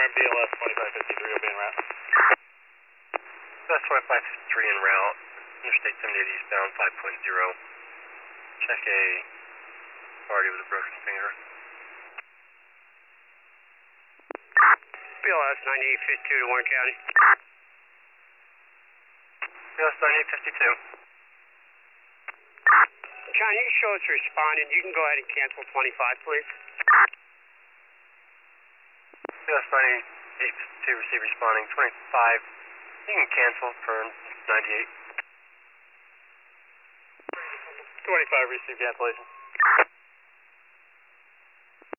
BLS 2553 will be en route. BLS 2553 en route. Interstate 78 eastbound 5.0. Check a party with a broken finger. BLS 9852 to Warren County. BLS 9852. John, you can show us responding. You can go ahead and cancel 25, please. BLS 9852 receive responding 25. You can cancel for 98. 25 receive cancellation.